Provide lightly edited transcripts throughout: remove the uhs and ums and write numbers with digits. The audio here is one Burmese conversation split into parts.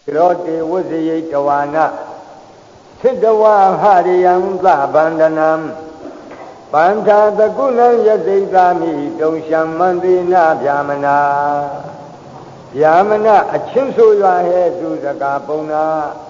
ရောတေဝဇယိတဝါနစိတဝါဟရိယံသဗန္ဒနံပန္ထာတကုဏံယသိသာမိတုံရှံမန္တိနာဗျာမနာဗျာမနာအချင်းဆိုရွာဟဲ့သူစကားပုံနာ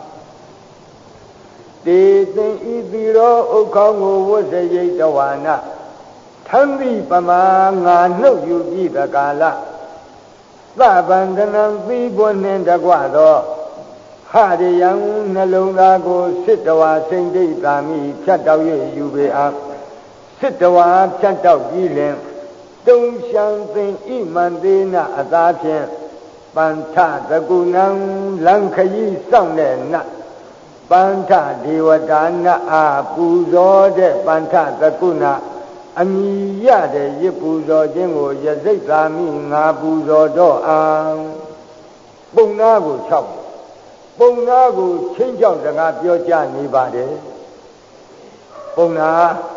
တေသင်ဤတိရောဥက္ခေါကိုဝဇယိတဝါနထံတိပမာငါနှုတ်ယူပြီးတကာလသဗန္ဒနံသီးပွနှင့်တကွသောဟရိယံနှလုံးသားကိုစစ်တဝါစိန်ဒိဋ္ဌာမိဖြတ်တောက်၍ယူပေအားစစ်တဝါဖြတ်တောက်ပြီးလင်တုံရှံသင်ဣမန္တေနအသာဖြင့်ပန္ထသကုဏံလံခရီးစောင့်တဲ့နတ်ပန္ထဒေဝတာနတ်အားပူဇော်တဲ့ပန္ထသကုဏအမိရတဲ့ရစ်ပူဇော်ခြင်းကိုယစိတ်သာမိငါပူဇော်တော့အောင်ပုံနာကို၆ပုံနာကိုချင်းချောက်စကားပြောကြနေပါတယ်ပုံနာ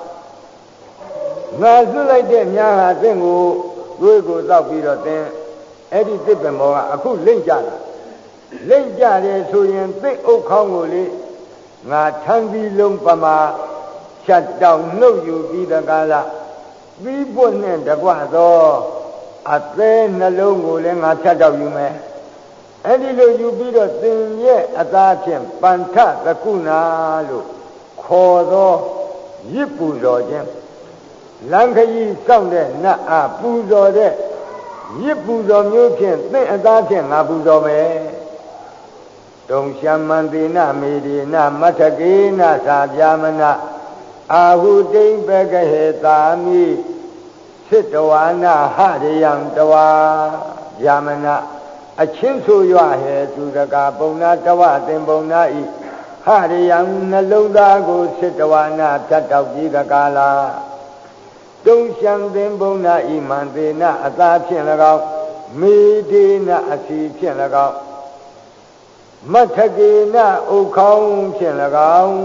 ငါစွလိုက်တဲ့များဟာသင်ကိုသွေးကိုတောက်ပြီးတော့သင်အဲ့ဒီတစ်ပင်ဘောကအခုလိမ့်ကြတာလိမ့်ကြတယ်ဆိုရင်သိအုပ်ခေါင်းကိုလေငါထမ်းပြီးလုံးပမာဖြတ်တောင်နှုတ်ယူပြီးတကားလားပြီးပွတ်နဲ့တကွသောအသေးနှလုံးကိုလည်းငါဖြတ်တောက်ယူမယ်အဲ့ဒီလိုယူပြီးတော့သင်ရဲ့အသားဖြင့်ပန္ထသကုဏလို့ခေါ်သောရစ်ပူဇော်ခြင်းလံခရီးစောင့်တဲ့နတ်အားပူဇော်တဲ့ရစ်ပူဇော်မျိုးဖြင့်သင်အသားဖြင့်ငါပူဇော်မယ်တုံရှံမန္တိနမေဒီနမထကေနသာဗျာမနအာဟုတိံပကဟေတာမိစစ်တဝါနာဟရိယံတဝါဗျာမနအချင်းဆိုရွဟဲသူတကာပုံနာတဝသင်ပုံနာဤဟရိယံနှလုံးသားကိုစစ်တဝါနာဖြတ်တောက်ပြီးတကားလားတုံရှံသင်ပုံနာဤမန္တေနအသာဖြင့်၎င်းမေဒေနအစီဖြင့်၎င်းမထကေနဥခေါင်းဖြင့်၎င်း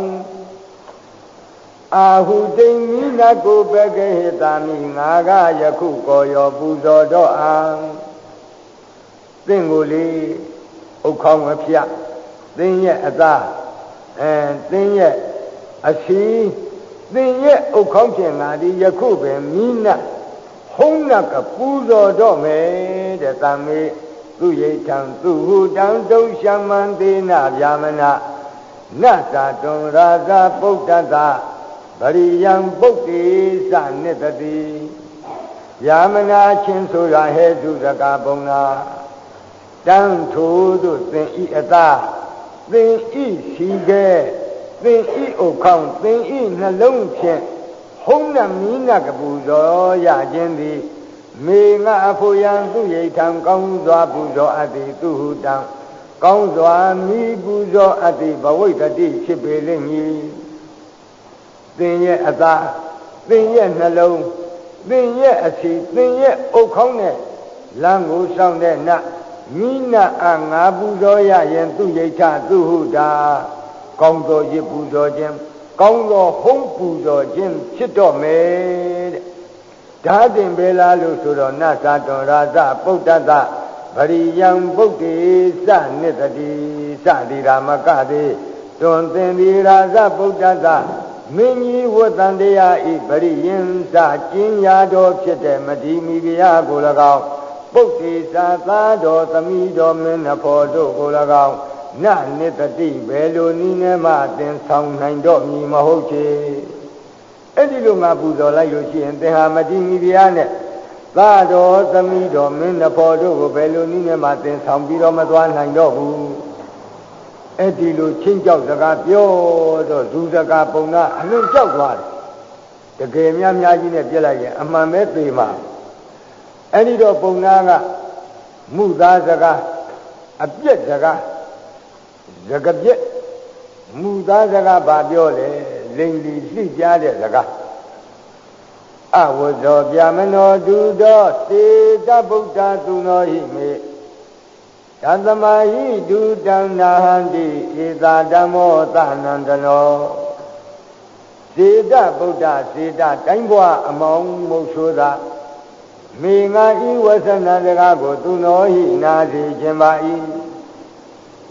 အာဟုတိန်မိနကိုပကေဟတာမိငါကယခုကိုရောပူဇော်တော့အောင်သင်ကိုလေဥခေါင်းမဖြတ်သင်ရဲ့အသာသင်ရဲ့အစီသင်ရဲ့ဥခေါင်းဖြင့်ငါဒီယခုပင်မိနဟုံးနကပူဇော်တော့မယ်တဲ့တမေသူရိဋ္ဌံသူဟုတံတုံရှမန္တေနဗျာမနနတ္တတွန်ရာဇပုဒ္ဒတဗရိယံပုတ်တိသနိတတိဗျာမနာချင်းဆိုရဟဲသူစကားပုံနာတန်းထိုးသို့သင်ဤအသာသင်ဤရှိခဲ့သင်ဤဥခေါင်းသင်ဤနှလုံးဖြင့်ဟုံးနမီးနကပူဇော်ရခြင်းသည်မေငါအဖို့ယံသူရိဋ္ဌံကောင်းစွာပူဇော်အပ်သည်သူဟုတံကောင်းစွာမိပူဇော်အပ်သည်ဘဝိတ္တိဖြစ်ပေလိမ့်မည်သင်ရဲ့အသာသင်ရဲ့နှလုံးသင်ရဲ့အစီသင်ရဲ့ဥခေါင်းနဲ့လမ်းကိုဆောင်တဲ့နတ်မိနအငါပူဇော်ရရင်သူရိဋ္ဌသူဟုတာကောင်းသောရစ်ပူဇော်ခြင်းကောင်းသောဟုံးပူဇော်ခြင်းဖြစ်တော့မယ်တဲ့ဒါတင်ပဲလားလို့ဆိုတော့နတ်သာတော်ရာဇပုဒ္ဒတဗရိယံပုဒ္ဒေသနိတတိသတိရာမကတိတွန်သင်္ဒီရာဇပုဒ္ဒတမင်းကြီးဝတ္တန်တရားဤပရိယင်္စကျင်းရာတော်ဖြစ်တဲ့မဒီမိဖုရားကို၎င်းပုဒ္ဒေသာသာတော်သမီးတော်မင်းနှဖို့တို့ကို၎င်းနနိတတိဘယ်လိုနည်းနဲ့မှသင်ဆောင်နိုင်တော့မည်မဟုတ်ချေအဲ့ဒီလိုငါပူဇော်လိုက်လို့ရှိရင်သင်ဟာမဒီမိဖုရားနဲ့သာတော်သမီးတော်မင်းနှဖို့တို့ကိုဘယ်လိုနည်းနဲ့မှသင်ဆောင်ပြီးတော့မသွားနိုင်တော့ဘူးအဲ့ဒီလိုချင်းကြောက်စကားပြောတော့ဇူစကားပုံနာအလွန်ကြောက်သွားတယ်တကယ်များကြီးနဲ့ပြက်လိုက်ရင်အမှန်ပဲသေမှာအဲ့ဒီတော့ပုံနာကမူသားစကားအပြက်စကားစကားပြက်မူသားစကားဘာပြောလဲလိန်လီလှိပြားတဲ့စကားအဝဇ္ဇောဗျာမနောဒုသောစေတဗုဒ္ဓသူနောဟိမေသတ္တမဟိဒုတံနာဟန္တိဧသာဓမ္မောသနန္တနောစေတဗုဒ္ဓစေတတိုင်းဘွားအမောင်မုတ်ဆိုးသာမေငါဤဝဆန္ဒစကားကိုသူနောဟိနာစေခြင်းပါ၏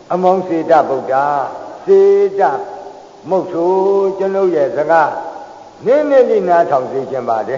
အမောင်းစေတဗုဒ္ဓစေတမုတ်ဆိုကျွန်ုပ်ရဲ့စကားနည်းနည်းလေးနားထောင်စေခြင်းပါတယ်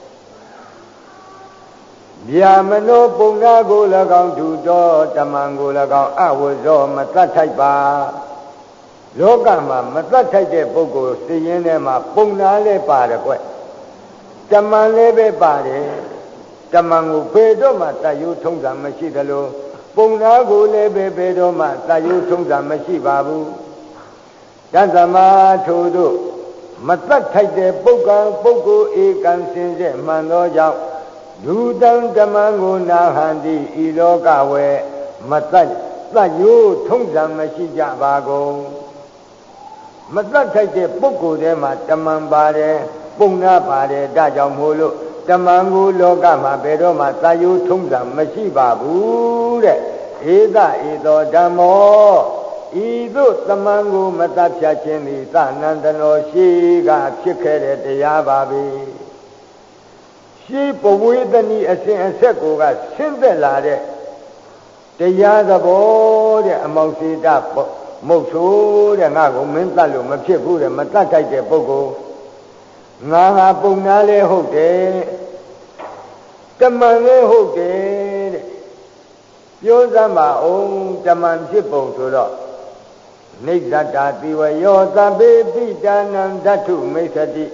ဗျာမနောပုံနာကို၎င်းဒုတော်တမန်ကို၎င်းအဝဇောမတတ်ထိုက်ပါလောကမှာမတတ်ထိုက်တဲ့ပုဂ္ဂိုလ်သိရင်းထဲမှာပုံနာလည်းပါတယ်ကွတမန်လည်းပဲပါတယ်တမန်ကိုဘယ်တော့မှတယုထုံးတာမရှိသလိုပုံနာကိုလည်းပဲဘယ်တော့မှတယုထုံးတာမရှိပါဘူးတသမထိုတို့မတတ်ထိုက်တဲ့ပုဂ္ဂိုလ်ဧကံစင်စစ်မှန်သောကြောင့်လူတံဓမ္မကိုနာဟန္တိဤလောကဝေမတတ်ယုထုံးတာမရှိကြပါကုန်မတတ်ထိုက်တဲ့ပုဂ္ဂိုလ်ထဲမှာတမန်ပါတယ်ပုံနာပါတယ်ဒါကြောင့်မို့လို့တမန်ကိုလောကမှာဘယ်တော့မှသာယုထုံးတာမရှိပါဘူးတဲ့ဧသဧသောဓမ္မောဤသို့တမန်ကိုမတတ်ဖြတ်ခြင်းသည်သနန္တနောရှိကဖြစ်ခဲ့တဲ့တရားပါပဲရှိပဝေသနီအစဉ်အဆက်ကိုကဆင်းသက်လာတဲ့တရားသဘောတဲ့အမောင်စေတမုတ်ဆိုတဲ့ငါကိုမင်းတတ်လို့မဖြစ်ဘူးတဲ့မတတ်ထိုက်တဲ့ပုဂ္ဂိုလ်ငါဟာပုံနာလဲဟုတ်တယ်တမန်လဲဟုတ်တယ်တဲ့ပြောစမ်းပါအောင်တမန်ဖြစ်ပုံဆိုတော့နိစ္စတာတိဝယောသဗ္ဗေပိတာနံဓတ္ထုမိစ္ဆတိ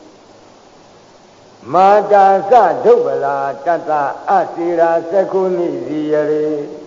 မာတာသဒုဗ္ဗလာတတ္တအစေရာသကုနိဇီယရေ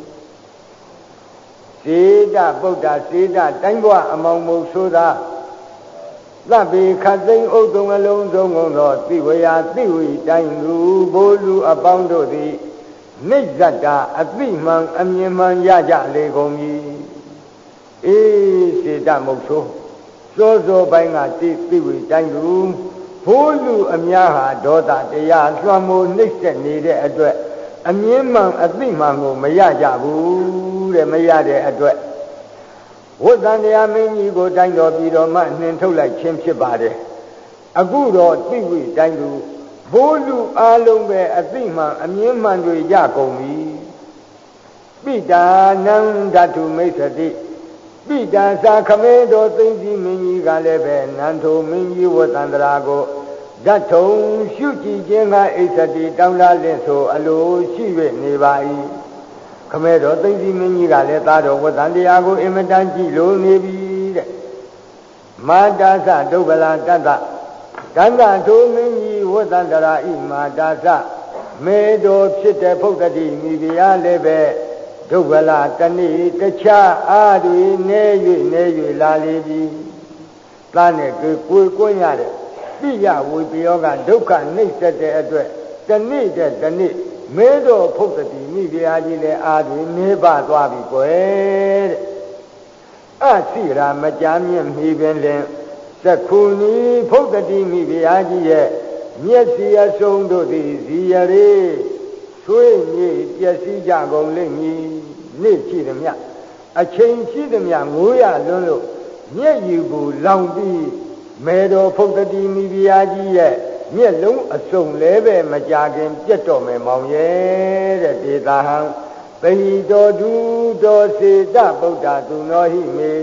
စေတဗုဒ္ဓစေတတိုင်းဘဝအမောင်မုတ်ဆိုတာသဗ္ဗေခတ်သိမ်းဥဒ္ဒုံအလုံးစုံကုန်သောတိဝယာတိဝိတိုင်းလူဘိုးလူအပေါင်းတို့သည်နိစ္စတာအတိမှန်အမြင်မှန်ရကြလေကုန်ပြီအေးစေတမုတ်ဆိုစောပိုင်းကတိဝိတိုင်းလူဘိုးလူအများဟာဒေါသတရားလွှမ်းမိုးနှိမ့်ဆက်နေတဲ့အတွက်အမြင်မှန်အတိမှန်ကိုမရကြဘူးတဲ့မရတဲ့အတွက်ဝတ္တန်တရားမင်းကြီးကိုတိုင်းတော်ပြီးတော့မှနှင်ထုတ်လိုက်ခြင်းဖြစ်ပါတယ်အခုတော့တိဝိတိုင်းသူဘိုးလူအလုံးပဲအတိမှန်အမြင်မှန်တွေရကုန်ပြီပိတာနံဓတ္ထုမိစ္ဆတိပိတာသာခမေတော်သိမ့်ကြီးမင်းကြီးကလည်းပဲနန္ထိုမင်းကြီးဝတ္တန်တရာကိုဓာတ်ထုံရှုကြည့်ခြင်းကဣစ္ဆတိတောင်းလာလင့်ဆိုအလိုရှိ၍နေပါ၏ခမဲတော်သိမ့်စီမင်းကြီးကလည်းသားတော်ဝတ္တန်တရားကိုအင်မတန်ကြည့်လို့နေပြီတဲ့မာတာသဒုဗ္ဗလာတတ္တကန္တထိုမင်းကြီးဝတ္တန်တရာဤမာတာသမေတော်ဖြစ်တဲ့ဖုဒ္ဓတိမိဖုရားလည်းပဲဒုဗ္ဗလာတဏိတခြားအားတွေနေ၍လာလေပြီသားနဲ့ကိုယ်ကွင်းရတဲ့ပိယဝိပယောကဒုက္ခနှိမ့်ဆက်တဲ့အတွက်တဏိတဲ့တဏိမဲတော်ဖုဒ္ဓတိမိဖုရားကြီးလည်းအားတွေနေပါသွားပြီကွယ်တဲ့အသိရာမကြာမြင့်မိပင်လင်သက္ခုနီဖုဒ္ဓတိမိဖုရားကြီးရဲ့မျက်စိအစုံတို့သည်ဇီယရေဆွေးမြေ့ပျက်စီးကြကုန်လိမ့်မည်နေ့ရှိသည်မြအချိန်ရှိသည်မြငိုးရလွန်းလို့မျက်ရည်ကိုလောင်ပြီးမေတော်ဖုဒ္ဓတိမိဖုရားကြီးရဲ့မျက်လုံးအစုံလဲပဲမကြခင်ပြတ်တော့မယ်မောင်ရဲ့တဲ့ဒေတာဟံပဟိတောဒုတောစေတဗုဒ္ဓသူနောဟိမေ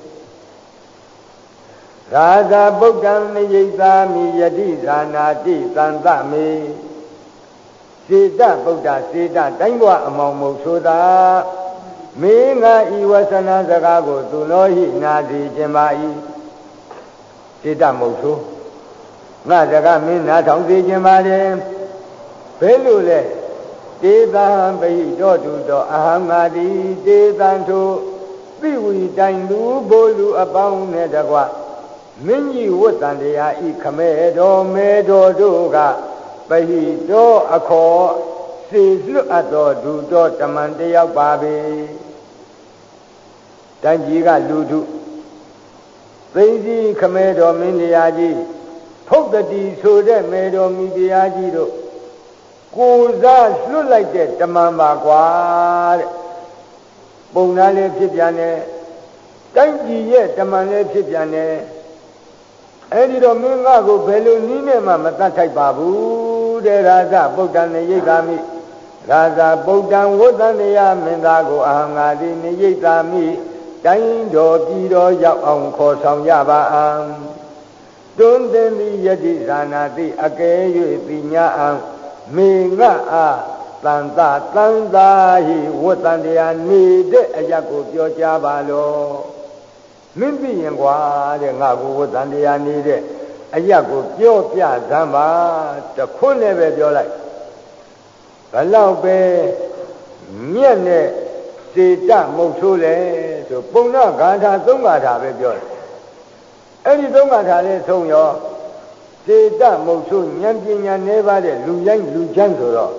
ရာဇာဗုဒ္ဓံနိယိသာမိယတိဇာနာတိသံသမေစေတဗုဒ္ဓစေတတိုင်းဘဝအမောင်မုတ်ဆိုတာမေငါဤဝဆနာစကားကိုသူနောဟိနာစီခြင်းပါ၏စေတမုတ်ဆိုငါစကားမင်းနားထောင်စေခြင်းပါတယ်ဘယ်လိုလဲတေသံပဟိတောတုတောအဟံငါတိတေသံထိုသိဝီတိုင်လူဘိုလ်လူအပေါင်းနဲ့တကွမင်းကြီးဝတ္တန်တရားဤခမဲတော်မဲတော်တို့ကပဟိတောအခေါ်စေလွတ်အပ်တော်ဒုတော်တမန်တယောက်ပါပဲတန်ကြီးကလူထုသိကြီးခမဲတော်မင်းတရားကြီးဖုဒ္ဓတိဆိုတဲ့မေတော်မိဖုရားကြီးတို့ကိုယ်စားလွတ်လိုက်တဲ့တမန်ပါကွာတဲ့ပုံနာလေးဖြစ်ပြန်တယ်တိုင်းပြည်ရဲ့တမန်လေးဖြစ်ပြန်တယ်အဲ့ဒီတော့မင်းငါကိုဘယ်လိုနည်းနဲ့မှမတတ်ထိုက်ပါဘူးတဲ့ရာဇဗုဒ္ဓံနေယိကာမိရာဇဗုဒ္ဓံဝတ္တန်တရားမင်းသားကိုအာငါတိနေယိကာမိတိုင်းတော်ပြည်တော်ရောက်အောင်ခေါ်ဆောင်ကြပါအံ့တွန်းတင်သည်ယတိဇာနာတိအကယ်၍သိညာအံ့မေငါအားတန်သာဟိဝတ္တန်တရားနေတဲ့အရာကိုပြောကြပါလောမင်းသိရင်ကွာတဲ့ငါကိုဝတ္တန်တရားနေတဲ့အရာကိုပြောပြစမ်းပါတခွန်းနဲ့ပဲပြောလိုက်ဘလောက်ပဲမြက်နဲ့စေတမုတ်ဆိုးလေဆိုပုံနာဂါထာ၃ဂါထာပဲပြောတယ်အဲ့ဒီ၃ဂါထာလေးဆုံးရောစေတမုတ်ဆိုးဉာဏ်ပညာနည်းပါတဲ့လူရိုင်းလူချမ်းဆိုတော့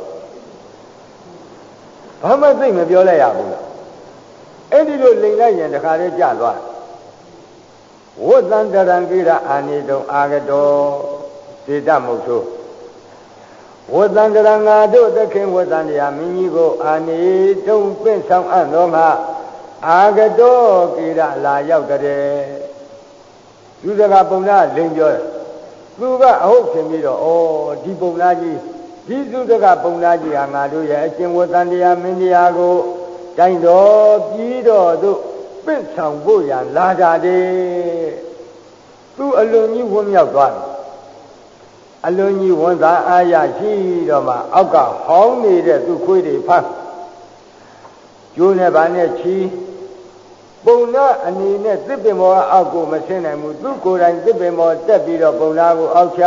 ဘာမှသိမပြောလိုက်ရဘူးလားအဲ့ဒီလိုလိမ်လိုက်ရင်တခါတည်းကြသွားဝတ္တန္တရံကိရအာနိတုံအာဂတောစေတမုတ်ဆိုးဝတ္တန္တရံငါတို့သခင်ဝတ္တန္တရာမင်းကြီးကိုအာနိတုံပင့်ဆောင်အပ်သောငါအာဂတောကိရလာရောက်တဲ့သူစကားပုံနာလိမ်ပြောတယ်သူကအဟုတ်ရှင်ပြီးတော့ဩဒီပုံနာကြီးဒီသူစကားပုံနာကြီးဟာငါတို့ရဲ့အရှင်ဝတ္တန္တရာမင်းကြီးကိုတိုင်းတော်ပြည်တော်သို့ပင့်ဆောင်ဖို့ရန်လာကြတယ်သူအလွန်ကြီးဝန်းမြောက်သွားတယ်အလွန်ကြီးဝန်သာအားရရှိတော့မှအောက်ကဟောင်းနေတဲ့သူခွေးတွေဖမ်းကျိုးနဲ့ဗာနဲ့ချီပုံနာအနေနဲ့သစ်ပင်မောအောက်ကိုမဆင်းနိုင်ဘူးသူကိုယ်တိုင်သစ်ပင်မောတက်ပြီးတော့ပုံနာကိုအောက်ချ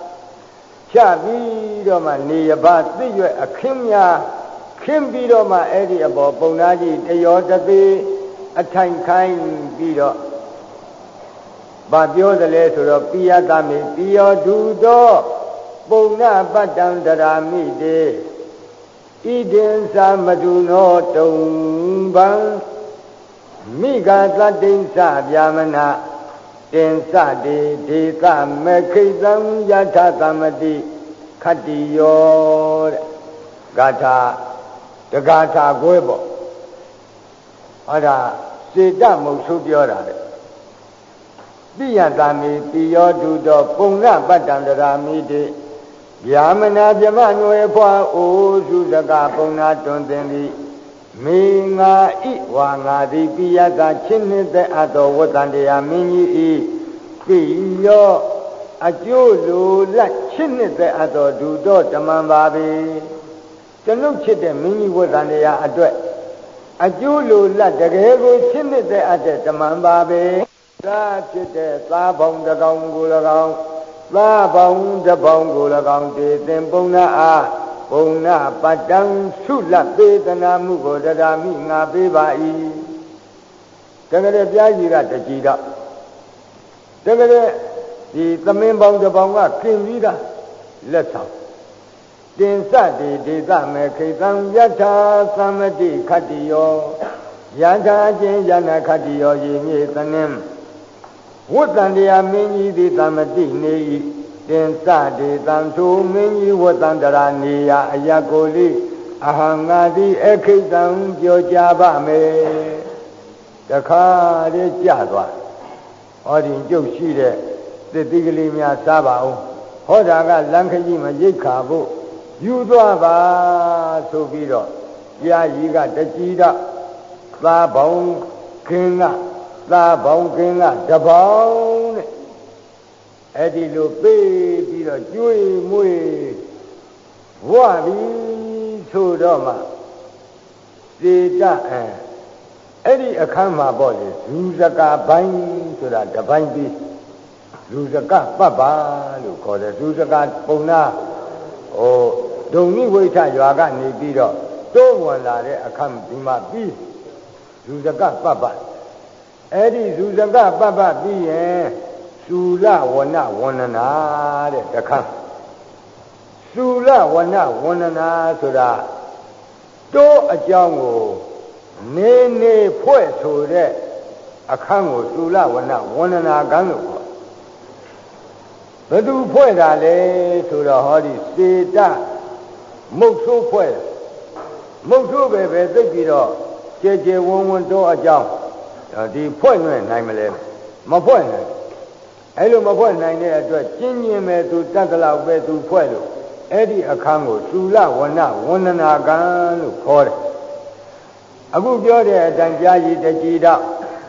ပြီးတော့မှနေရပါသိရွက်အခင်းများခင်းပြီးတော့မှအဲ့ဒီအပေါ်ပုံနာကြီးတရောတသေးအထိုင်ခိုင်းပြီးတော့ဘာပြောသလဲဆိုတော့ပိယကမိပိယောဒုသောပုံနာပတ္တံတရာမိတေဣဒိံသမတုနောတုံဗံမိဂသတ္တိသဗျာမနာတင်စတေဒေကမေခိတံယထာသမတိခတ္တိယောတဲ့ဂါထာတဂါထာကွဲပေါ့ဟောဒါစေတမုတ်ဆိုးပြောတာတဲ့ပိယတမိပိယောဒုသောပုံနာပတ္တံတရာမိတေဗျာမနာဗြမနွယ်ဖွာအိုစုစကားပုံနာတွင်သင်သည်မေငါဤဝါငါသည်ပိယကချင်းနှင့်တဲ့အပ်သောဝတ္တန်တရားမင်းကြီးဤပိယောအကျိုးလိုလက်ချင်းနှင့်တဲ့အပ်သောဒုသောတမန်ပါပေကျွန်ုပ်ချစ်တဲ့မင်းကြီးဝတ္တန်တရားအတွက်အကျိုးလိုလက်တကယ်ကိုချင်းနှင့်တဲ့အပ်တဲ့တမန်ပါပေသာဖြစ်တဲ့သာပေါင်းတစ်ကောင်ကို၎င်းသာပေါင်းတစ်ပေါင်းကို၎င်းတည်သင်ပုံနာအားပုံနာပတ္တံသုလပေးသနာမှုကိုတရားမိငါပေးပါ၏တကယ်ပြားကြီးကတကြည်တော့တကယ်ဒီသမင်းပေါင်းတစ်ပေါင်းကကျင်ပြီးသားလက်ဆောင်တင်စတိဒေသမေခိတံယထာသမတိခတ္တိယောယထာချင်းယနာခတ္တိယောရေမြေသနင်းဝတ္တန်တရားမင်းကြီးသည်သမတိနေ၏တင်စတေတံသူမင်းကြီးဝတ္တန္တရာနေယအယကိုလိအဟံငါသည်အခိတံပြောကြပါမယ်တခါတည်းကြသွားဟောဒီကျုပ်ရှိတဲ့သစ်သီးကလေးများစားပါဦးဟောတာကလမ်းခကြီးမရိတ်ခါဖို့ယူသွားပါဆိုပြီးတော့ကြာကြီးကတကြည်တော့သာပေါင်းခင်းကသာပေါင်းခင်းကတပေါင်းတဲ့အဲ့ဒီလိုပေးပြီးတော့ကျွေးမွေးဝပြီးဆိုတော့မှစေတအဲ့ဒီအခန်းမှာပေါ့လေလူစကားပိုင်းဆိုတာတပိုင်းပြီးလူစကားပတ်ပါလို့ခေါ်တယ်လူစကားပုံနာဒုံနိဝိထရွာကနေပြီးတော့တိုးဝင်လာတဲ့အခန်းဒီမှာပြီးလူစကားပတ်ပါအဲ့ဒီလူစကားပတ်ပါပြီးရင်သုလဝနဝန္ဒနာတဲ့တခါသုလဝနဝန္ဒနာဆိုတာတိုးအကြောင်းကိုနေနေဖွဲ့ဆိုတဲ့အခန်းကိုသုလဝနဝန္ဒနာကံလို့ခေါ်ဘယ်သူဖွဲ့တာလဲဆိုတော့ဟောဒီစေတမုတ်ဆိုးဖွဲ့မုတ်ဆိုးပဲသိပြီးတော့ကျေကျေဝန်းဝန်းတိုးအကြောင်းဒီဖွဲ့နိုင်မလဲမဖွဲ့နိုင်အဲ့လိုမဖွဲ့နိုင်တဲ့အတွက်ကျင်းကျင်မဲ့သူတတ်တလောက်ပဲသူဖွဲ့လို့အဲ့ဒီအခန်းကိုသုလဝနဝန္ဒနာကံလို့ခေါ်တယ်အခုပြောတဲ့အတိုင်းကြားရည်တကြည်တော့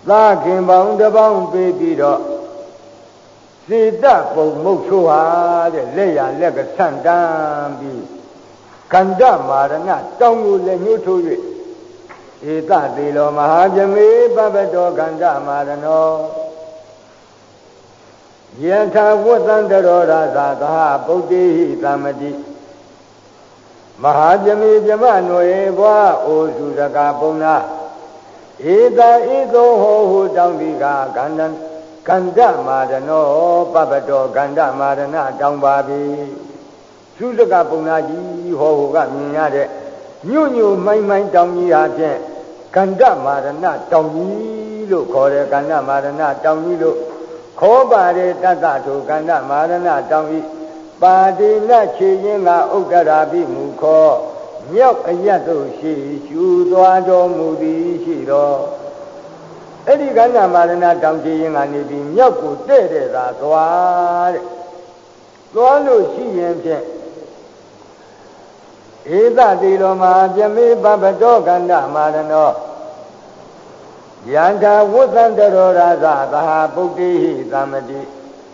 သာခင်ပေါင်းတစ်ပေါင်းပေးပြီးတော့စေတပုံမုတ်ဆိုးဟာတဲ့လက်ရလက်ကဆန့်တန်းပြီးကန္တမာရဏတောင်းကိုလည်းညှို့ထိုး၍ဧတသေလောမဟာဗြမေပပတောကန္တမာရဏောယထာဝတ္တံတရောရာသာသဟပုတ္တိဟိသမတိမဟာဗြမေဗြမနွယ်ဘွားအိုစုစကားပုံနာဧတဧသောဟောဟုတောင်းဒီကကန္တမာရဏောပပတောကန္တမာရဏတောင်းပါပြီစုစကားပုံနာကြီးဟောဟုကမြင်ရတဲ့ညွညွမိုင်းမိုင်းတောင်းကြီးဟာဖြင့်ကန္တမာရဏတောင်းကြီးလို့ခေါ်တယ်ကန္တမာရဏတောင်းကြီးလို့ခေါ်ပါတယ်တတ္တထုကန္တမာရဏတောင်းကြီးပါတိနခြေရင်းကဥဒ္ဒရာပိမူခောမြောက်အယတ်တို့ရှိရှူသွားတော်မူသည်ရှိတော်အဲ့ဒီကန္တမာရဏတောင်းခြေရင်းကနေပြီးမြောက်ကိုတဲ့တဲ့သာသွားတဲ့သွားလို့ရှိရင်ဖြင့်ဧတတိလောမဟာဗြမေပပတောကန္တမာရဏောယန္တာဝတ္တံတရောရာဇသဟာပုတ္တိဟိသမတိ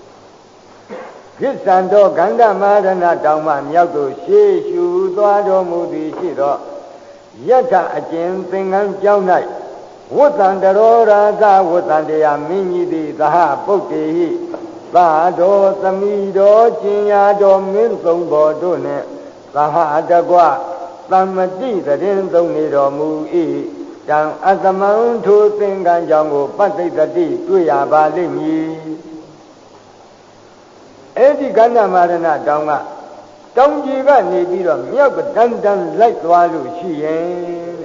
ဖြစ်စံတော်ကန္တမာရဏတောင်းမှမြောက်တို့ရှေးရှုသွားတော်မူသည်ရှိသောယတ္ထအကျဉ်သင်္ကန်းကြောင်း၌ဝတ္တံတရောရာဇဝတ္တံတရားမင်းကြီးသည်သဟပုတ္တိဟိသာတော်သမီးတော်ကျင်ညာတော်မင်းသုံးဘော်တို့နှင့်သဟတကွသမ္မတိတရင်သုံးနေတော်မူ၏တံအသမံထိုသင်္ကန်းကြောင့်ကိုပတ္တိတတိတွေ့ရပါလိမ့်မည်အဲ့ဒီကန္တမာရဏတောင်းကတောင်းကြီးကနေပြီးတော့မြောက်ကတန်းတန်းလိုက်သွားလို့ရှိရင်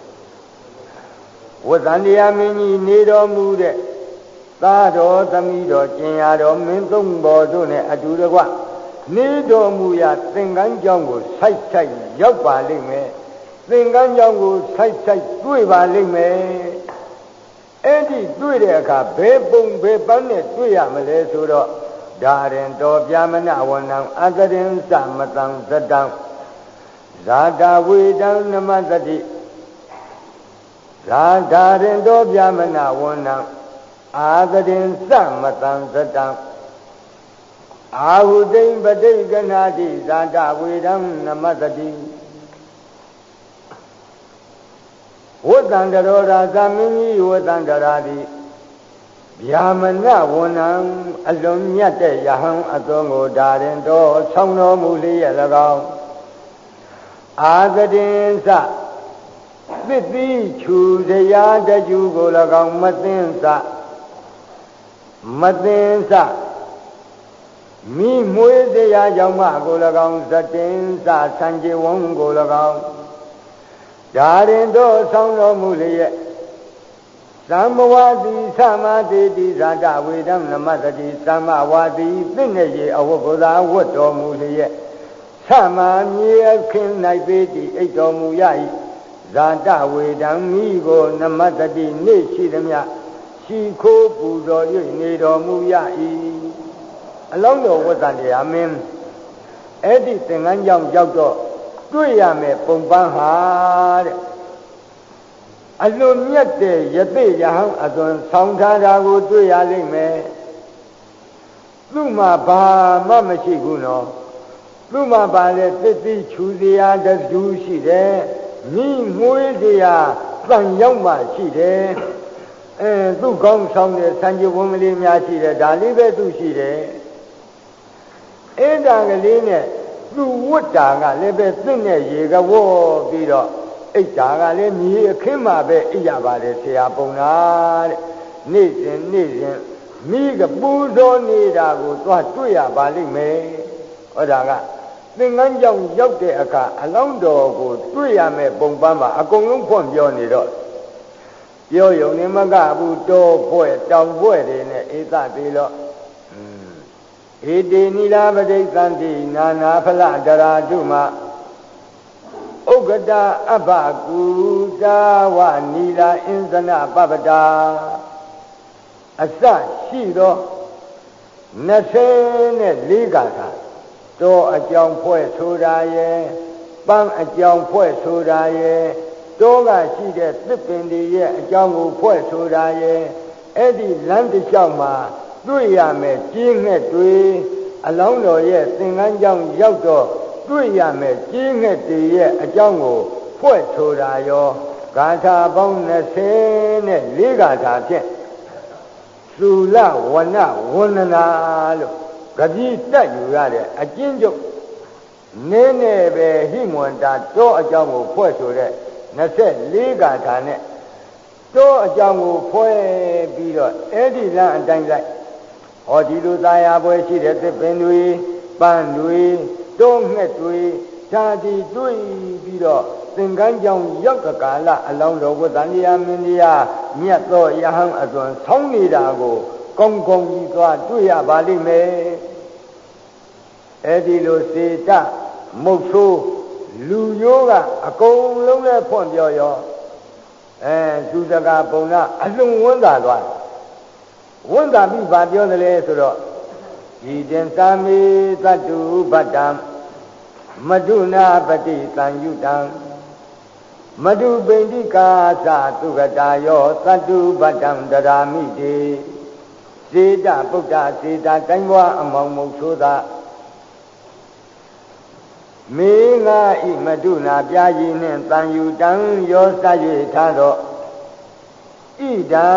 ဝတ္တန်တရားမင်းကြီးနေတော်မူတဲ့သားတော်သမီးတော်ကျင်ရတော်မင်းသုံးဘော်တို့နဲ့အတူတကွနေတော်မူရာသင်္ကန်းကြောင့်ကိုဆိုက်ဆိုက်ရောက်ပါလိမ့်မယ်သင်္ကန်းကြောင့်ကိုဆိုက်ဆိုက်တွေ့ပါလိမ့်မယ်အဲ့ဒီတွေ့တဲ့အခါဘယ်ပုံဘယ်ပန်းနဲ့တွေ့ရမလဲဆိုတော့ဒါရင်တော်ပြမနဝဏံအကရင်သမတံသတံဇာတာဝေတံနမတတိဇာတာရင်တော်ပြမနဝဏံအာကရင်သမတံသတံအာဟုတိံပဋိကနာတိဇာတာဝေတံနမတတိဝတ္တံတရောရာသမင်းကြီးဝတ္တံတရာတိဗျာမနဝဏံအလုံးမြတ်တဲ့ယဟန်အသွင်ကိုဒါရင်တော်ဆောင်းတော်မူလျက်၎င်းအာကတင်စသစ်သီးခြူတရားတကျူကို၎င်းမသိင်စမိမွေးတရားကြောင့်မကို၎င်းဇတင်စဆံကြေဝံကို၎င်းဒါရင်တော်ဆောင်းတော်မူလျက်သမ္မဝါတိသမတေတိဇာတဝေဒံနမတတိသမ္မဝါတိသိနေရေအဝတ်ကိုသာဝတ်တော်မူလျက်သမမြေခင်၌ပေတိအိတ်တော်မူရ၏ဇာတဝေဒံမိကိုနမတတိနေ့ရှိသည်မြရှိခိုးပူဇော်၍နေတော်မူရ၏အလောင်းတော်ဝတ္တန်တရားမင်းအဲ့ဒီသင်္ကန်းကြောင့်ရောက်တော့တွေ့ရမယ်ပုံပန်းဟာတဲ့အလွန်မြတ်တဲ့ယသိယဟန်အသွင်ဆောင်ထားတာကိုတွေ့ရလိမ့်မယ်သူ့မှာဘာမှမရှိဘူးနော်သူ့မှာပါလေသစ်သီးခြူစရာတကျူးရှိတယ်မိမွေးစရာတန်ရောက်မှရှိတယ်သူ့ကောင်းဆောင်တဲ့ဆံကြဝန်းကလေးများရှိတယ်ဒါလေးပဲသူရှိတယ်အဲ့ဒါကလေးနဲ့သူ့ဝတ်တာကလည်းပဲသစ်နဲ့ရေကဝေါ်ပြီးတော့အိတ်တာကလည်းမြေအခင်းမှာပဲအိပ်ရပါတယ်ဆရာပုံနာတဲ့နေ့စဉ်မိကပူဇော်နေတာကိုသွားတွေ့ရပါလိမ့်မယ်ဟောဒါကသင်္ကန်းကြောင့်ရောက်တဲ့အခါအလောင်းတော်ကိုတွေ့ရမယ်ပုံပန်းမှာအကုန်လုံးဖွင့်ပြောနေတော့ပြောယုံနေမကဘူးတောဖွဲ့တောင်ဖွဲ့တွေနဲ့ဧသသေးလို့ဧတေနိလာပဋိသန္တိနာနာဖလတရာတုမဥက္ကတာအဘကူတာဝနီလာအင်းသနပပတာအစရှိသော24ကာထာတောအကြောင်းဖွဲ့ဆိုတာရဲ့ပန်းအကြောင်းဖွဲ့ဆိုတာရဲ့တောကရှိတဲ့သစ်ပင်တွေရဲ့အကြောင်းကိုဖွဲ့ဆိုတာရဲ့အဲ့ဒီလမ်းတစ်လျှောက်မှာတွေ့ရမယ်ကြီးငှက်တွေအလောင်းတော်ရဲ့သင်္ကန်းကြောင့်ရောက်တော့တွေ့ရမယ်ကြီးငှက်တွေရဲ့အကြောင်းကိုဖွဲ့ဆိုတာရောဂါထာပေါင်း24ဂါထာဖြင့်သုလဝနဝန္ဒနာလို့ဂတိတက်ယူရတဲ့အကျဉ်းချုပ်နည်းနည်းပဲဟိမဝန္တာတောအကြောင်းကိုဖွဲ့ဆိုတဲ့24ဂါထာနဲ့တောအကြောင်းကိုဖွဲ့ပြီးတော့အဲ့ဒီလမ်းအတိုင်းလိုက်ဟောဒီလိုသာယာပွဲရှိတဲ့သစ်ပင်တွေပန်းတွေတောငှက်တွေဓာတိတွေ့ပြီးတော့သင်္ကန်းကြောင့်ရောက်ကကာလအလောင်းတော်ကိုတန်လျာမင်းတရားမြတ်သောယဟန်အသွင်ဆောင်းနေတာကိုကောင်းကောင်းကြီးသွားတွေ့ရပါလိမ့်မယ်အဲ့ဒီလိုစေတမုတ်ဆိုးလူရိုးကအကုန်လုံးနဲ့ဖွင့်ပြောရောသူစကားပုံနာအလွန်ဝန်းသာသွားဝန်းသာပြီးဘာပြောသလဲဆိုတော့ဤတင်သာမေသတ္တုပတ္တံမဒုနာပတိတံယုတံမဒုပိန္တိကာသသုခတာယောသတ္တုပတ္တံတရာမိတေစေတပုဒ္ဒစေတတိုင်းဘွားအမောင်မုတ်ဆိုသာမေငါဤမဒုနာပြာကြီးနှင့်တန်ယူတံရောစ၍ထားတော့ဣဒံ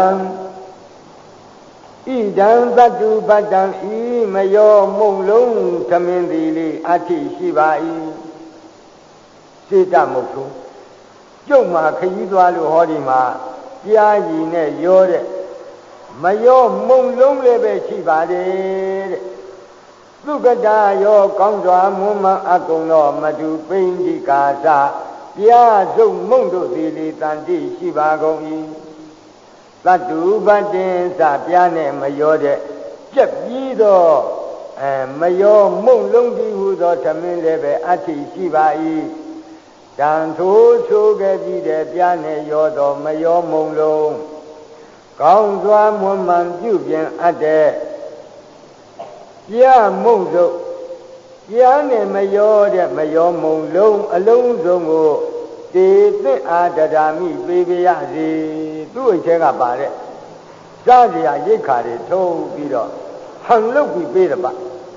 သတ္တုပတ္တံဤမယောမုံလုံးသမင်းသည်လေအဋ္ဌိရှိပါ၏စေတမုတ်ဆိုကျုပ်မှာခရီးသွားလို့ဟောဒီမှာပြာကြီးနဲ့ရောတဲ့မယောမုံလုံးလည်းပဲရှိပါတယ်တဲ့သုကတာယောကောင်းစွာမွမ်းမံအကုံသောမတုပိန္တိကာသပြာစုံမုံတို့သည်လေတန်တိရှိပါကုန်၏သတ္တုပတ္တင်စပြားနဲ့မရောတဲ့ပြက်ပြီးသောမရောမုံလုံးတည်းဟူသောသမင်းလည်းပဲအဋ္ဌိရှိပါ၏တန်ထိုးဆိုခဲ့ပြီးတဲ့ပြားနဲ့ရောသောမရောမုံလုံးကောင်းစွာမွမ်းမံပြုပြင်အပ်တဲ့ပြားမုံစုပ်ပြားနဲ့မရောတဲ့မရောမုံလုံးအလုံးစုံကိုတေသင့်အာတရာမိပေးပြရစီသူ့အချက်ကပါတဲ့စားစရာရိတ်ခါတွေထုတ်ပြီးတော့ဟန်လုတ်ပြီးပေးတယ်ပါ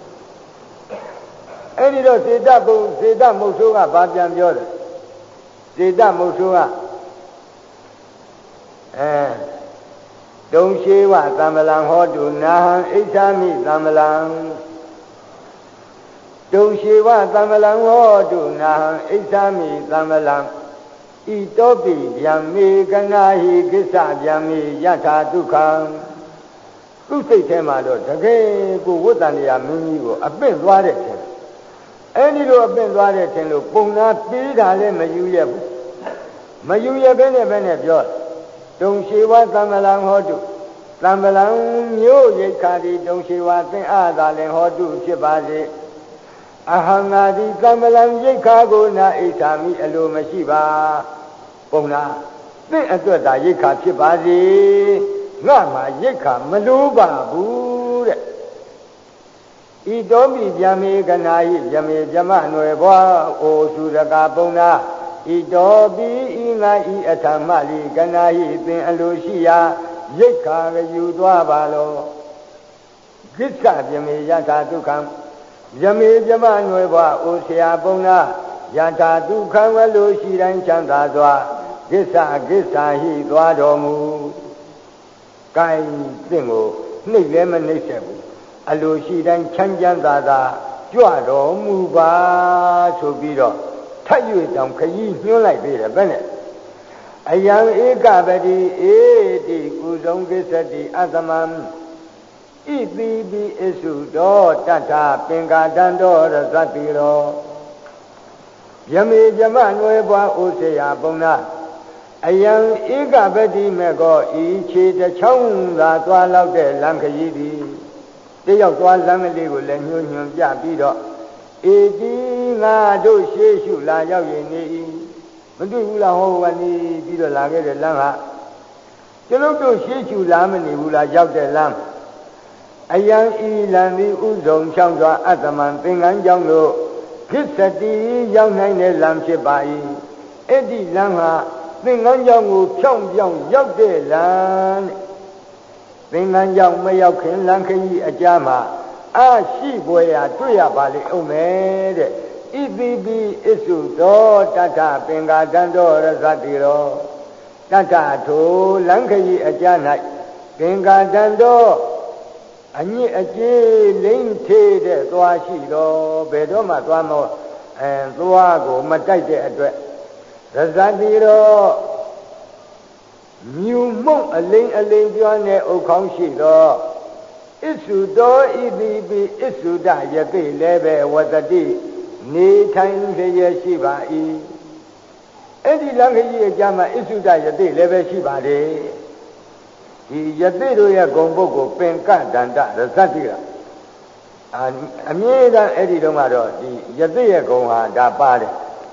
အဲ့ဒီတော့စေတမုတ်ဆိုးကဘာပြန်ပြောတယ်စေတမုတ်ဆိုးကတုံရှိဝသံမလံဟောတုနာဟံအိဋ္ဌာမိသံမလံတုံရှိဝသံမလံဟောတုနာဟံအိဋ္ဌာမိသံမလံဣတောပိဗျံမေကနာဟိကိစ္စဗျံမေယထာဒုက္ခံသူ့စိတ်ထဲမှာတော့တကယ်ကိုဝတ္တန်တရားမင်းကြီးကိုအပင့်သွားတဲ့ထင်အဲ့ဒီလိုအပင့်သွားတဲ့ထင်လို့ပုံနာပေးတာလည်းမယူရဘူးမယူရဘဲနဲ့ပြောတုံရှိဝသံမလံဟောတုသံမလံမျိုးရိတ်ခါတိတုံရှိဝသင်အားသာလည်းဟောတုဖြစ်ပါစေအဟံငါတိသံမလံရိတ်ခါကိုနာဣဋ္ဌာမိအလိုမရှိပါပုံနာသင်အတွက်သာရိတ်ခါဖြစ်ပါစေငါမှာရိတ်ခါမလိုပါဘူးတဲ့ဤတော်မိဗျမေကနာဟိဗျမေဗျမအနွယ်ဘွားအိုစုရကပုံနာဤတော်ပိဤငါဤအထမလိကနာဟိသင်အလိုရှိရာရိတ်ခါယူသွားပါလောကိစ္စဗျမေယထာဒုက္ခံဗျမေဗျမအနွယ်ဘွားအိုဆရာပုံနာယထာဒုက္ခံဝလိုရှိတိုင်းချမ်းသာစွာကိစ္စဟိသွားတော်မူကိုင်းသင်ကိုနှိပ်လည်းမနှိပ်ဆက်ဘူးအလိုရှိတိုင်းချမ်းသာသာကြွတော်မူပါဆိုပြီးတော့ထပ်၍တောင်ခရီးညွှန်းလိုက်သေးတယ်ဘယ်နဲ့အယံဧကပတိဧတိကုဆုံးကိစ္စတိအသမံဣတိပိအစုတောတတ္ထပင်္ဂတံတောရသတိရောယမေယမနွယ်ဘွားဥစေယပုံနာအယံဧကပတိမေကောဤခြေတစ်ချောင်းသာသွားလောက်တဲ့လမ်းခရီးသည်တယောက်သွားလမ်းကလေးကိုလည်းညွှန်ပြပြီးတော့ဧတိငါတို့ရှေးရှုလာရောက်ရင်နေ၏မတွေ့ဘူးလားဟောကနေပြီးတော့လာခဲ့တဲ့လမ်းဟာကျွန်ုပ်တို့ရှေးရှုလာမနေဘူးလားရောက်တဲ့လမ်းအယံဤလံသည်ဥဆုံးချောင်းစွာအတ္တမံသင်္ကန်းကြောင့်လို့ဖြစ်စတိရောက်နိုင်တဲ့လမ်းဖြစ်ပါ၏အဲ့ဒီလမ်းဟာသင်္ကန်းကြောင့်ကိုဖြောင်းပြောင်းရောက်တဲ့လမ်းသင်္ကန်းကြောင့်မရောက်ခင်လမ်းခရီးအကြားမှာအာရှိပွဲရာတွေ့ရပါလိမ့်အောင်မယ်တဲ့ဣတိပိအစ္စုသောတထပင်္ဂတံတော်ရသတိရောတထထိုလမ်းခရီးအကြား၌ပင်္ဂတံတော်အညစ်အကြေးလိမ့်ထေးတဲ့သွားရှိတော့ဘယ်တော့မှသွားမသွားကိုမတိုက်တဲ့အတွက်ရသတိရောမြူမုံအလိမ့်အလိမ့်ပြောနေဥခေါင်းရှိတော့ဣစုတောဣတိပိဣစုဒယသိလည်းပဲဝတ္တိနေထိုင်လျက်ရှိပါ၏အဲ့ဒီလမ်းခရီးအကြမှာဣစုဒယသိလည်းပဲရှိပါတယ်ဒီယသိတို့ရဲ့ဂုံပုတ်ကိုပင်ကတန္တရသတိကအမြဲတမ်းအဲ့ဒီတုန်းကတော့ဒီယသိရဲ့ဂုံဟာဒါပါတယ်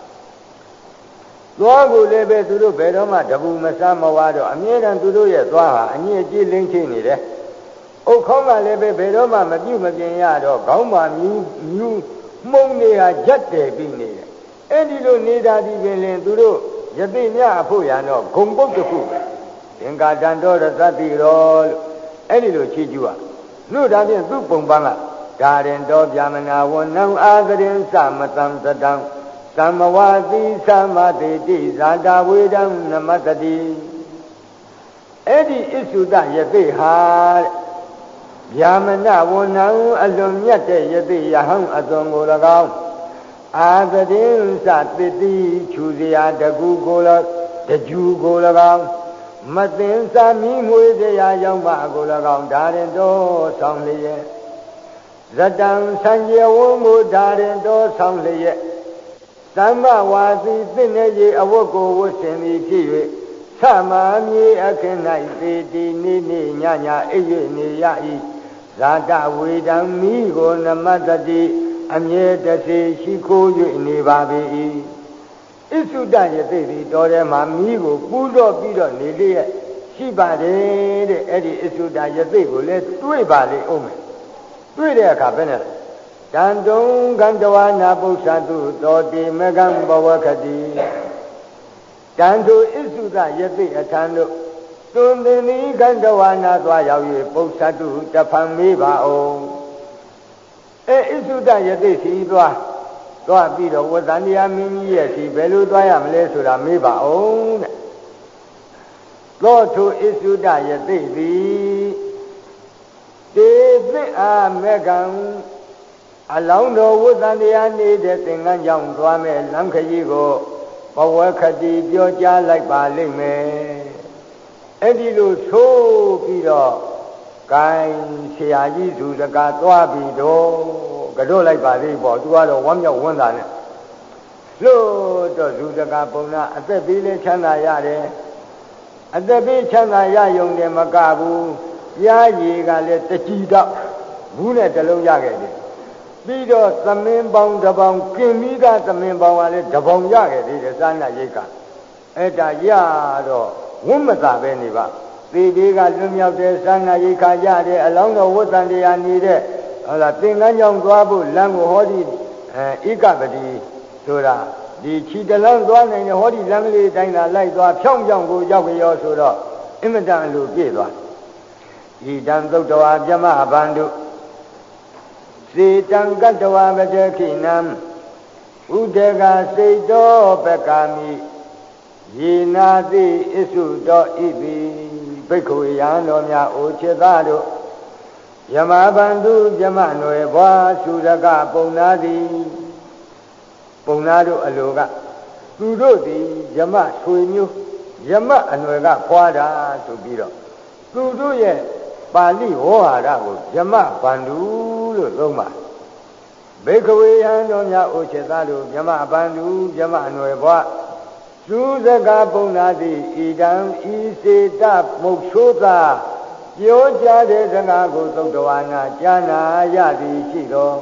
သွားကိုလည်းပဲသူတို့ဘယ်တော့မှတပူမစားမဝါတော့အမြဲတမ်းသူတို့ရဲ့သွားဟာအညစ်အကြေးလင်းချိနေတယ်။အုတ်ခေါင်းကလည်းပဲဘယ်တော့မှမပြုတ်မပြင်ရတော့ခေါင်းမှာမြူမှုံနေဟာရက်တယ်ပြီးနေတယ်။အဲ့ဒီလိုနေတာဒီပင်လင်သူတို့ယသိမြအဖို့ရတော့ဂုံပုတ်တစ်ခုပဲ။သင်္ကာတံတော်ရသတိရောလို့အဲ့ဒီလိုချီးကျူးอ่ะ။လို့ဒါဖြင့်သူ့ပုံပန်းကဒါရင်တော်ဗျာမနာဝနံအာသရင်သမတံသတံသမ္မဝတိသမတိတိဇာတာဝေဒံနမတတိအဲ့ဒီဣစုဒယသိဟာဗျာမနဝနံအလွန်မြတ်တဲ့ယသိယဟံအသွန်ကို၎င်းအာသရင်သတိတိခြူစရာတကူကိုတကြူကို၎င်းမသိင်္စာမိမွေစရာရောက်မှကို၎င်းဒါရင်တော်ဆောင်လျက်ဇတံဆံကျေဝုံကိုဒါရင်တော်ဆောင်လျက်သမ္မဝါစီသင့်နေကြီးအဝတ်ကိုဝတ်ဆင်သည်ဖြစ်၍သမာမြေအခင်း၌သေတီနေနေညညအိပ်၍နေရ၏ဇာတဝေဒံမိကိုနမတတိအမြဲတစေရှိခိုး၍နေပါ၏ဣစုဒယသိသည်တော်ထဲမှာမိကိုပူဇော်ပြီးတော့နေလျက်ရှိပါတယ်တဲ့အဲ့ဒီဣစုဒယသိကိုလည်းတွေ့ပါလေဦးမယ်တွေ့တဲ့အခါဘယ်နဲ့တံတုံကန္တဝနာပု္ပ္ပသတုတောတိမကံဘဝခတိတံတုဣစုဒယသိအထံတို့သွန်သင်ဤကန္တဝနာသွားရောက်၍ပု္ပ္ပသတုတဖန်မေးပါအောင်ဣစုဒယသိစီသွားပြီးတော့ဝဇ္ဇန္တရားမင်းကြီးရဲ့စီဘယ်လိုသွားရမလဲဆိုတာမေးပါအောင်တဲ့သောထုဣစုဒယသိသည်တေသစ်အားမေကံအလောင်းတော်ဝဇ္ဇန္တရားနေတဲ့သင်္ကန်းကြောင့်သွားမဲ့လမ်းခရီးကိုဘဝခတိပြောကြားလိုက်ပါလိမ့်မယ်အဲ့ဒီလိုဆိုပြီးတော့ဂိုင်းဆရာကြီးသူတကားသွားပြီးတော့ကတော့လိုက်ပါသေးပေါ့သူကတော့ဝမ်းမြောက်ဝမ်းသာနဲ့လို့တော့သူတကားပုံနာအသက်ပေးလဲချမ်းသာရတယ်အသက်ပေးချမ်းသာရယုံတယ်မကဘူးရားရည်ကလည်းတကြည်တော့ဘူးနဲ့တလုံးရခဲ့တယ်ပြီးတော့သမင်းပေါင်းတစ်ပေါင်းกินပြီးသားသမင်းပေါင်းကလည်းတစ်ပေါင်းရခဲ့သေးတယ်စားနာရိတ်ကအဲ့ဒါရတော့ဝမ်းမသာပဲနေပါသေသေးကလွတ်မြောက်တဲ့စားနာရိတ်ခါရတဲ့အလောင်းတော်ဝတ်တန်တရားနေတဲ့ဟုတ်လားသင်္ကန်းကြောင့်သွားဖို့လမ်းကိုဟောဒီဧကပတိဆိုတာဒီခြိတလန်းသွားနိုင်တဲ့ဟောဒီလမ်းကလေးတိုင်းသာလိုက်သွားဖြောင်းဖြောင်းကိုရောက်ကြောဆိုတော့အင်မတန်အလိုပြည့်သွားဤတံသုတ်တော်ပြမဗန္ဓုစေတံကတ္တဝပတေခိနံဥဒေကစေတောပကာမိယေနာတိဣစုတောဣတိဘိက္ခဝေယံတော်များအိုခြေသားတို့ယမဗန္ဓုယမနွယ်ဘွားသုရကပုံနာသည်ပုံနာတို့အလိုကသူတို့သည်ယမဆွေမျိုးယမအနွယ်ကဖွာတာဆိုပြီးတော့သူတို့ရဲ့ပါဠိဝေါဟာရကိုယမဗန္ဓုလို့သုံးပါဘိက္ခဝေယံတော်များအိုခြေသားတို့ယမဗန္ဓုယမအနွယ်ဘွားသုရကပုံနာသည်ဣဒံဤစေတမုတ်ဆိုးသာပြောကြတဲ့စကားကိုသုတ္တဝါနာကြားနာရသည်ရှိတော်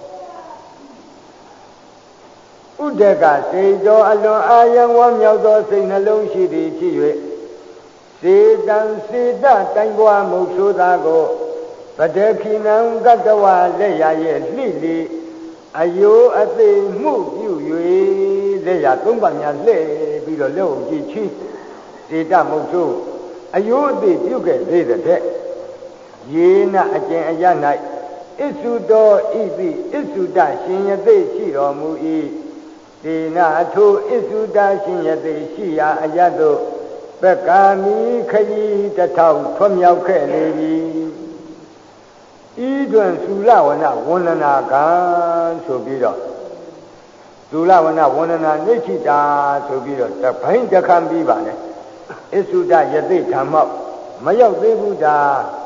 ဥဒကစေတောအလွန်အာယံဝမ်းမြောက်သောစိတ်နှလုံးရှိသည်ဖြစ်၍စေတံစေတတိုင်းပွားမှုဆိုသာကိုပတေခိနံကတ္တဝလက်ရရဲ့လှိလိအယိုးအသိမှုပြု၍လက်ရသုံးပါးများလှဲ့ပြီးတော့လက်ုံကြည့်ချီစေတမုတ်ဆိုးအယိုးအသေးပြုတ်ခဲ့သေးတဲ့ယေနအကျင့်အရ၌ဣစုတောဣတိဣစုတရှင်ယသိရှိတော်မူ၏ဒေနာအထိုဣစုတရှင်ယသိရှိရာအရသို့ပက္ကာမိခရီးတစ်ထောင်ထွမြောက်ခဲ့လေပြီဤတွင်သုလဝနဝန္ဒနာကံဆိုပြီးတော့သုလဝနဝန္ဒနာနိဋ္ဌိတာဆိုပြီးတော့တပိုင်းတစ်ခါပြီးပါနဲ့ဣစုတယသိဓမ္မောက်မရောက်သေးဘူးဒါ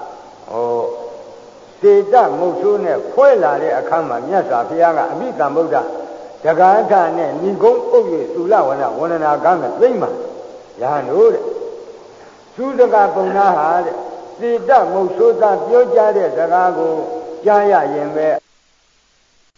စေတမုတ်ဆိုးနဲ့ဖွဲလာတဲ့အခါမှာမြတ်စွာဘုရားကအမိကံဗုဒ္ဓတက္ကထနဲ့ညီကုန်းအုပ်၍သုလဝနဝန္ဒနာကံကသိမ့်ပါရဟန်းတို့တဲ့သုဒကပုံနာဟာတဲ့စေတမုတ်ဆိုးသာပြောကြတဲ့စကားကိုကြားရရင်ပဲ